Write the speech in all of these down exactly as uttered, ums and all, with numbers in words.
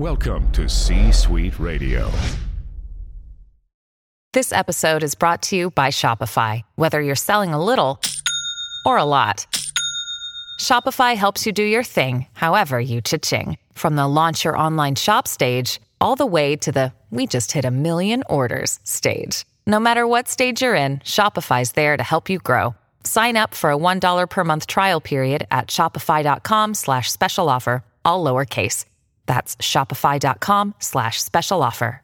Welcome to C-Suite Radio. This episode is brought to you by Shopify. Whether you're selling a little or a lot, Shopify helps you do your thing, however you cha-ching. From the launch your online shop stage, all the way to the we just hit a million orders stage. No matter what stage you're in, Shopify's there to help you grow. Sign up for a one dollar per month trial period at shopify.com slash special offer, all lowercase. That's shopify.com slash special offer.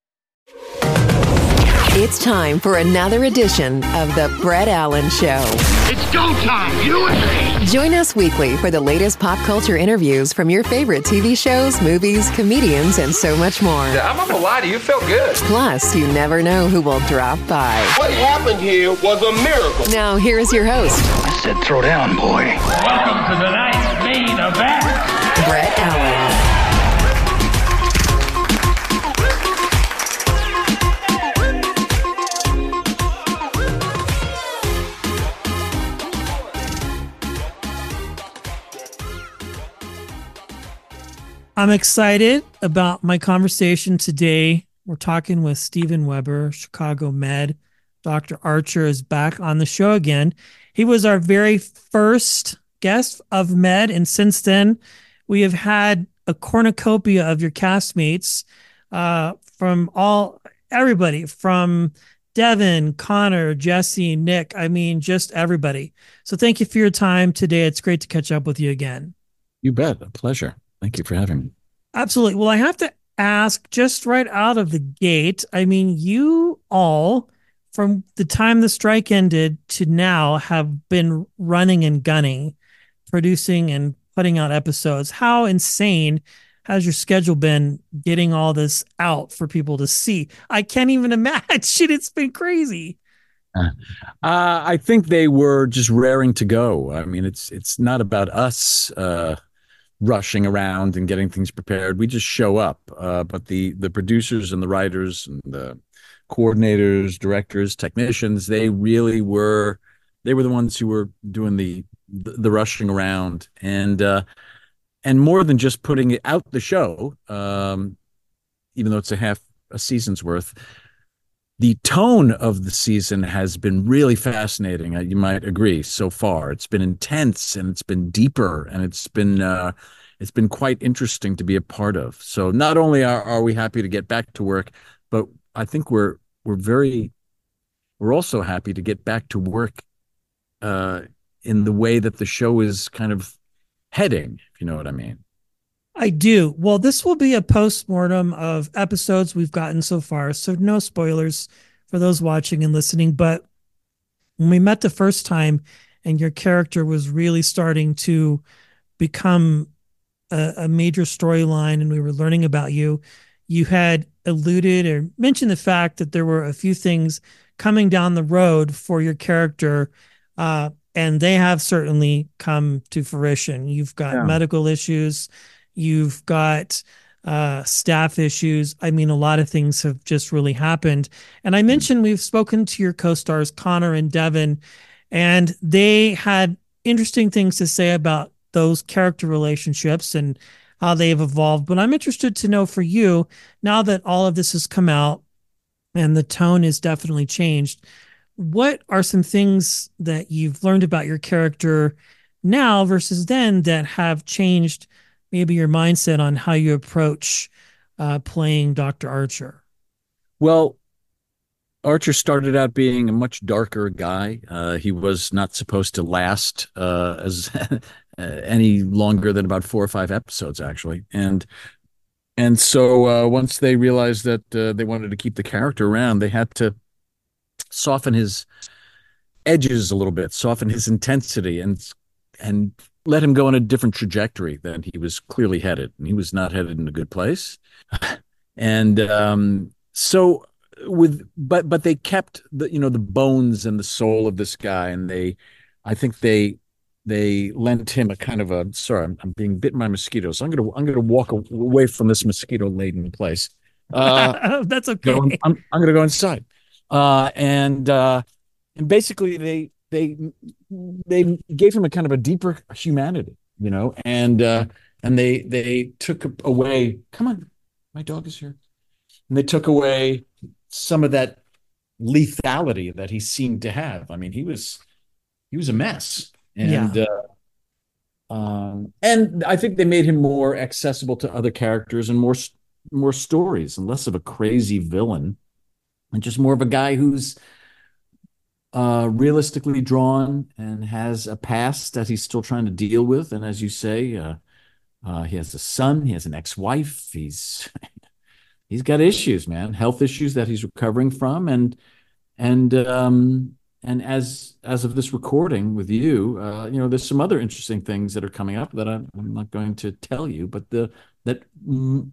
It's time for another edition of The Brett Allen Show. It's go time, you and me. Join us weekly for the latest pop culture interviews from your favorite T V shows, movies, comedians, and so much more. Yeah, I'm not gonna lie to you, you felt good. Plus, you never know who will drop by. What happened here was a miracle. Now, here is your host. I said throw down, boy. Welcome to tonight's main event. Brett Allen. I'm excited about my conversation today. We're talking with Steven Weber, Chicago Med. Doctor Archer is back on the show again. He was our very first guest of Med, and since then, we have had a cornucopia of your castmates uh, from all everybody, from Devin, Connor, Jesse, Nick. I mean, just everybody. So thank you for your time today. It's great to catch up with you again. You bet. A pleasure. Thank you for having me. Absolutely. Well, I have to ask just right out of the gate. I mean, you all, from the time the strike ended to now, have been running and gunning, producing and putting out episodes. How insane has your schedule been getting all this out for people to see? I can't even imagine. It's been crazy. Uh, I think they were just raring to go. I mean, it's it's not about us uh, rushing around and getting things prepared. We just show up. Uh, but the the producers and the writers and the coordinators, directors, technicians, they really were, they were the ones who were doing the the, the rushing around. And uh, and more than just putting it out the show, um, even though it's a half a season's worth, the tone of the season has been really fascinating. You might agree so far. It's been intense and it's been deeper and it's been uh, it's been quite interesting to be a part of. So not only are, are we happy to get back to work, but I think we're we're very we're also happy to get back to work uh, in the way that the show is kind of heading, if you know what I mean. I do. Well, this will be a post-mortem of episodes we've gotten so far, so no spoilers for those watching and listening. But when we met the first time and your character was really starting to become a, a major storyline and we were learning about you, you had alluded or mentioned the fact that there were a few things coming down the road for your character, uh, and they have certainly come to fruition. You've got yeah. medical issues. You've got uh, staff issues. I mean, a lot of things have just really happened. And I mentioned we've spoken to your co-stars, Connor and Devin, and they had interesting things to say about those character relationships and how they've evolved. But I'm interested to know for you, now that all of this has come out and the tone is definitely changed, what are some things that you've learned about your character now versus then that have changed maybe your mindset on how you approach uh, playing Doctor Archer? Well, Archer started out being a much darker guy. Uh, he was not supposed to last uh, as any longer than about four or five episodes, actually. And and so uh, once they realized that uh, they wanted to keep the character around, they had to soften his edges a little bit, soften his intensity, and and let him go on a different trajectory than he was clearly headed. And he was not headed in a good place. And um, so with, but, but they kept the, you know, the bones and the soul of this guy. And they, I think they, they lent him a kind of a, sorry, I'm, I'm being bitten by mosquitoes. So I'm going to, I'm going to walk away from this mosquito laden place. Uh, That's okay. I'm, I'm, I'm going to go inside. Uh, and, uh, and basically they, they, they gave him a kind of a deeper humanity, you know, and, uh, and they they took away. Come on, my dog is here. And they took away some of that lethality that he seemed to have. I mean, he was he was a mess, and Yeah. uh, um, and I think they made him more accessible to other characters and more more stories, and less of a crazy villain, and just more of a guy who's uh, realistically drawn and has a past that he's still trying to deal with. And as you say, uh, uh, he has a son, he has an ex-wife, he's he's got issues, man, health issues that he's recovering from, and and um, and as as of this recording with you, uh, you know, there's some other interesting things that are coming up that I'm, I'm not going to tell you, but the that mm,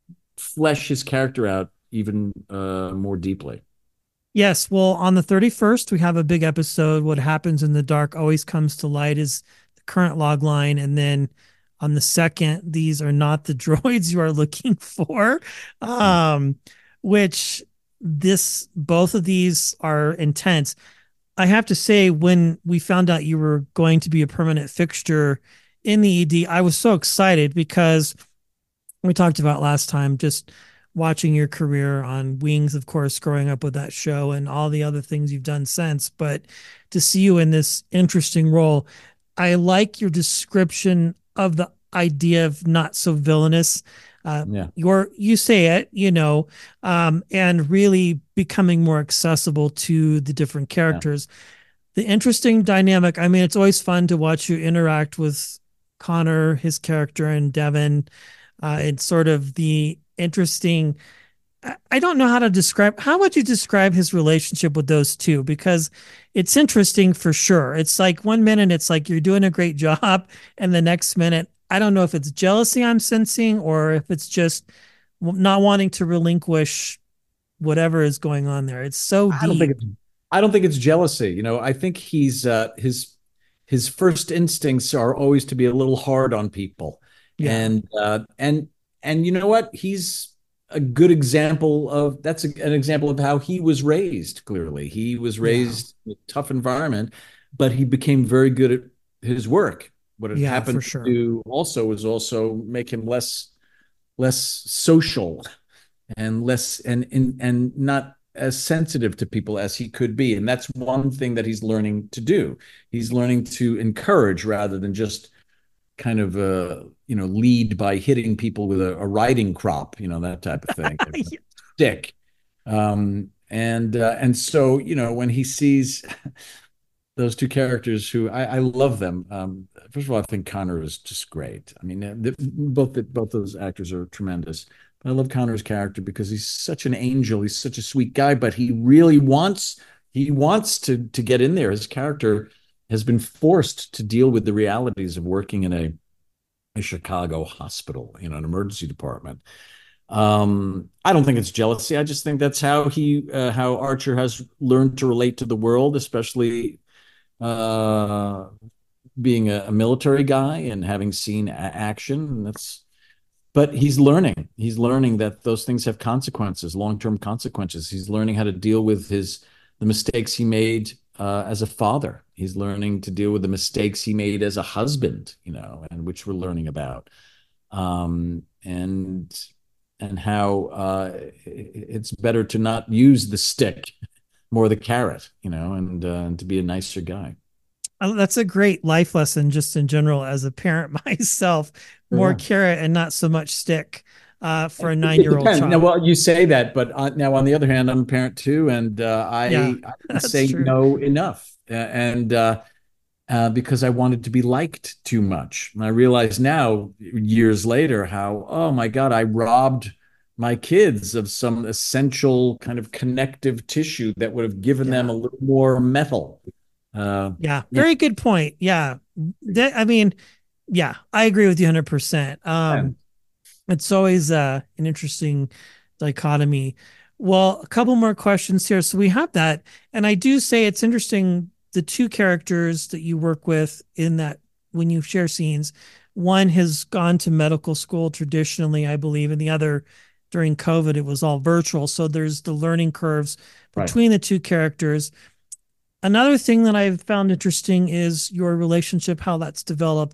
flesh his character out even uh, more deeply. Yes. Well, on the thirty-first, we have a big episode. What happens in the dark always comes to light is the current log line. And then on the second, these are not the droids you are looking for, um, which this, both of these are intense. I have to say, when we found out you were going to be a permanent fixture in the E D, I was so excited because we talked about last time, just watching your career on Wings, of course, growing up with that show and all the other things you've done since. But to see you in this interesting role, I like your description of the idea of not so villainous. Uh, Yeah. Your you say it, you know, um, and really becoming more accessible to the different characters. The interesting dynamic. I mean, it's always fun to watch you interact with Connor, his character, and Devin. Uh, it's sort of the interesting. I- I don't know how to describe. How would you describe his relationship with those two? Because it's interesting for sure. It's like one minute it's like you're doing a great job, and the next minute I don't know if it's jealousy I'm sensing or if it's just w- not wanting to relinquish whatever is going on there. It's so I don't think deep. it's, I don't think it's jealousy. You know, I think he's uh, his his first instincts are always to be a little hard on people, Yeah. and uh, and and you know what? He's a good example of that's a, an example of how he was raised. Clearly, he was raised in a tough environment, but he became very good at his work. What had Yeah, happened for to sure. do also was also make him less less social and less and and, and not as sensitive to people as he could be. And that's one thing that he's learning to do. He's learning to encourage rather than just kind of uh you know lead by hitting people with a, a riding crop, you know, that type of thing. Yeah. Stick. Um and uh, and so, you know, when he sees those two characters who I, I love them. Um, first of all, I think Connor is just great. I mean, the, both the, both those actors are tremendous. But I love Connor's character because he's such an angel. He's such a sweet guy, but he really wants he wants to to get in there. His character has been forced to deal with the realities of working in a, a Chicago hospital, you know, an emergency department. Um, I don't think it's jealousy. I just think that's how he uh, how Archer has learned to relate to the world, especially uh, being a, a military guy and having seen a- action. And that's, but he's learning. He's learning that those things have consequences, long-term consequences. He's learning how to deal with his the mistakes he made uh, as a father. He's learning to deal with the mistakes he made as a husband, you know, and which we're learning about. Um, and and how uh, it's better to not use the stick, more the carrot, you know, and, uh, and to be a nicer guy. Oh, that's a great life lesson just in general as a parent myself. More Yeah. carrot and not so much stick uh, for a nine-year-old child. Now, well, you say that, but uh, now on the other hand, I'm a parent too, and uh, I, Yeah, I didn't that's say true. no enough, uh, and uh, uh, because I wanted to be liked too much. And I realize now, years later, how, oh my God, I robbed my kids of some essential kind of connective tissue that would have given them Yeah. a little more metal. Uh, Yeah, very good point. Yeah. That, I mean, yeah, I agree with you one hundred percent. Um, it's always uh, an interesting dichotomy. Well, a couple more questions here. So we have that. And I do say it's interesting, the two characters that you work with in that when you share scenes, one has gone to medical school traditionally, I believe, and the other during COVID, it was all virtual. So there's the learning curves Right. between the two characters. Another thing that I've found interesting is your relationship, how that's developed.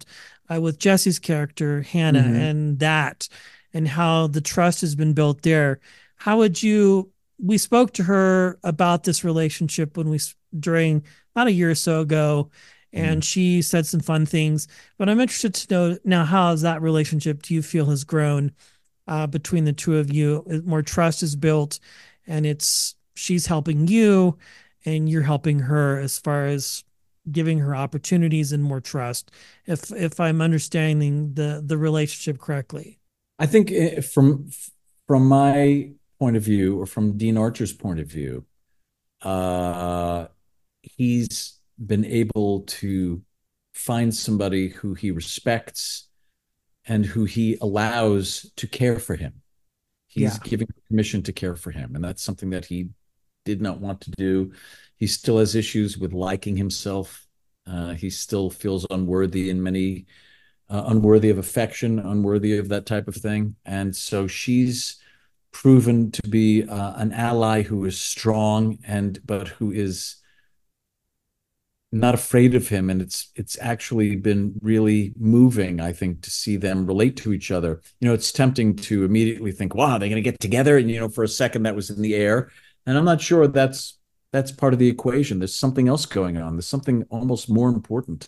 uh, with Jesse's character, Hannah, mm-hmm. and that, and how the trust has been built there. How would you, we spoke to her about this relationship when we, during about a year or so ago, and mm-hmm. she said some fun things, but I'm interested to know now, how has that relationship, do you feel, has grown uh, between the two of you? More trust is built, and it's, she's helping you and you're helping her as far as giving her opportunities and more trust, if if I'm understanding the the relationship correctly. I think from from my point of view, or from Dean Archer's point of view, uh, he's been able to find somebody who he respects and who he allows to care for him. He's yeah. giving permission to care for him, and that's something that he did not want to do. He still has issues with liking himself. Uh, he still feels unworthy in many, uh, unworthy of affection, unworthy of that type of thing. And so she's proven to be uh, an ally who is strong, and but who is not afraid of him. And it's it's actually been really moving, I think, to see them relate to each other. You know, it's tempting to immediately think, wow, they're going to get together. And, you know, for a second that was in the air. And I'm not sure that's that's part of the equation. There's something else going on. There's something almost more important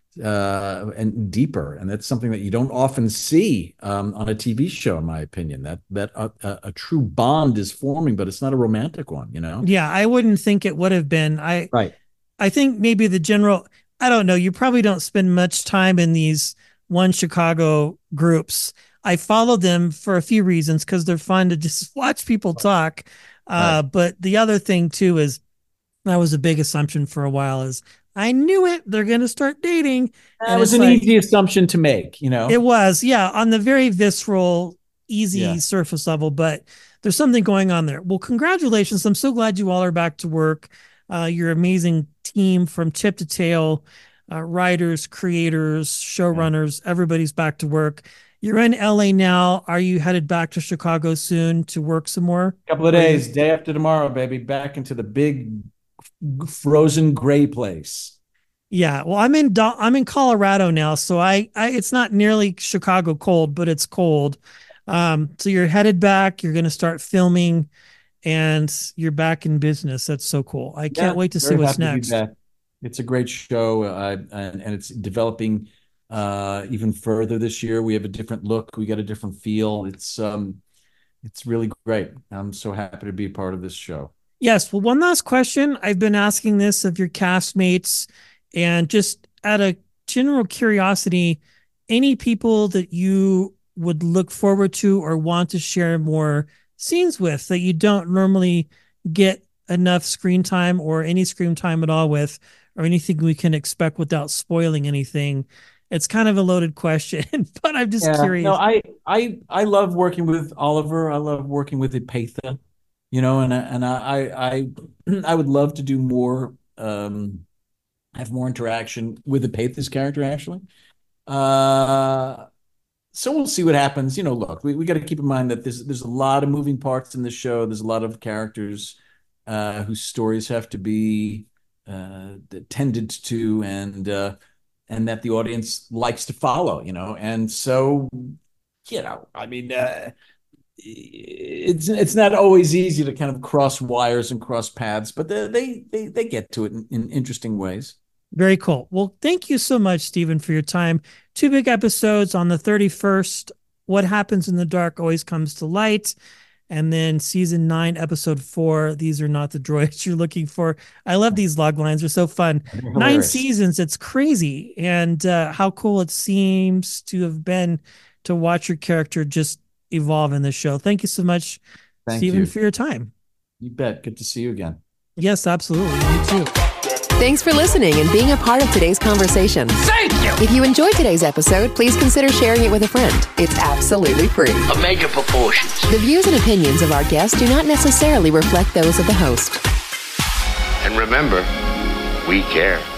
uh, and deeper. And that's something that you don't often see um, on a T V show, in my opinion, that that a, a, a true bond is forming, but it's not a romantic one, you know? Yeah, I wouldn't think it would have been. I Right. I think maybe the general, I don't know, you probably don't spend much time in these One Chicago groups. I follow them for a few reasons, because they're fun to just watch people talk. Uh, right. But the other thing too is, that was a big assumption for a while, is I knew it, they're going to start dating. That was an like, easy assumption to make, you know? It was, yeah, on the very visceral, easy yeah. surface level, but there's something going on there. Well, congratulations. I'm so glad you all are back to work. Uh, your amazing team from tip to tail, uh, writers, creators, showrunners, yeah. everybody's back to work. You're in L A now. Are you headed back to Chicago soon to work some more? A couple of days, day after tomorrow, baby, back into the big frozen gray place. Yeah, well, I'm in I'm in Colorado now, so I, I it's not nearly Chicago cold, but it's cold. Um, so you're headed back. You're going to start filming, and you're back in business. That's so cool. I can't yeah, wait to see what's next. It's a great show, uh, and, and it's developing uh, even further this year. We have a different look. We got a different feel. It's um, it's really great. I'm so happy to be a part of this show. Yes. Well, one last question. I've been asking this of your castmates, and just out of general curiosity, any people that you would look forward to or want to share more scenes with that you don't normally get enough screen time or any screen time at all with, or anything we can expect without spoiling anything? It's kind of a loaded question, but I'm just yeah, curious. No, I, I, I love working with Oliver. I love working with Epatha, you know, and, and I, I, I would love to do more, um, have more interaction with Epatha's character, actually. Uh, so we'll see what happens. You know, look, we, we got to keep in mind that there's, there's a lot of moving parts in the show. There's a lot of characters uh, whose stories have to be uh, tended to, and, uh, and that the audience likes to follow, you know? And so, you know, I mean, uh, it's, it's not always easy to kind of cross wires and cross paths, but they, they, they get to it in, in interesting ways. Very cool. Well, thank you so much, Stephen, for your time. Two big episodes on the thirty-first. What Happens in the Dark Always Comes to Light. And then season nine, episode four, These Are Not the Droids You're Looking For. I love these log lines. They're so fun. Nine seasons. It's crazy. And uh, how cool it seems to have been to watch your character just evolve in this show. Thank you so much, Thank Stephen, you. for your time. You bet. Good to see you again. Yes, absolutely. You too. Thanks for listening and being a part of today's conversation. Thank you! If you enjoyed today's episode, please consider sharing it with a friend. It's absolutely free. Omega proportions. The views and opinions of our guests do not necessarily reflect those of the host. And remember, we care.